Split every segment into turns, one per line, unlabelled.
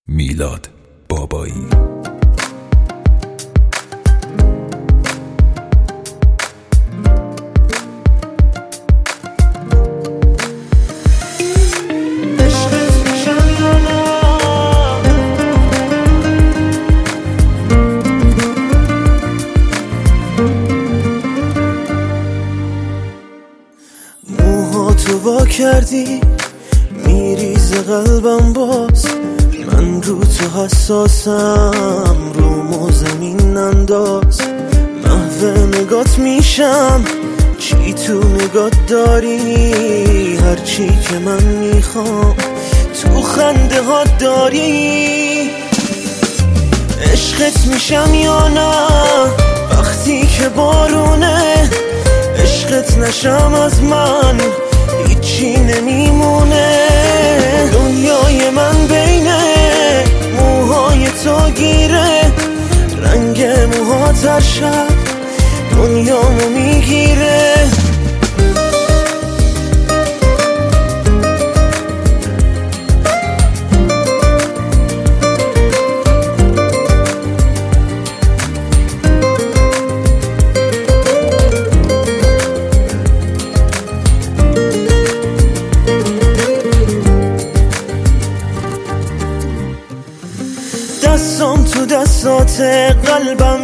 میلاد بابایی.
موهاتو وا کردی میریزه قلبم باز، من رو تو حساسم، رومو زمین انداز. محو نگات میشم، چی تو نگات داری؟ هرچی که من میخوام تو خنده ها داری. عشقت میشم یا نه وقتی که بارونه؟ عشقت نشم از من هیچی نمیمونه. دنیای من بین موهای تو گیره، رنگ موهات هر شب دنیامو میگیره. دستام تو دستات قلبم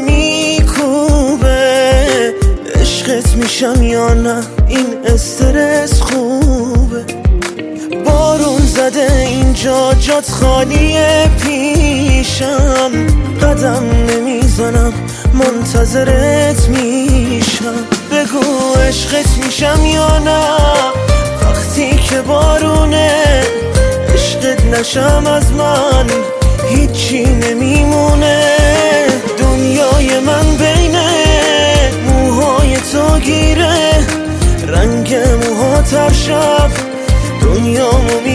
میکوبه. عشقت میشم یا نه این استرس خوبه؟ بارون زده اینجا جات خالیه پیشم، قدم نمیزنم منتظرت میشم. بگو عشقت میشم یا نه وقتی که بارونه؟ عشقت نشم از من هیچی نمیمونه. دنیای من بین موهای تو گیره، رنگ موهات هر شب دنیامو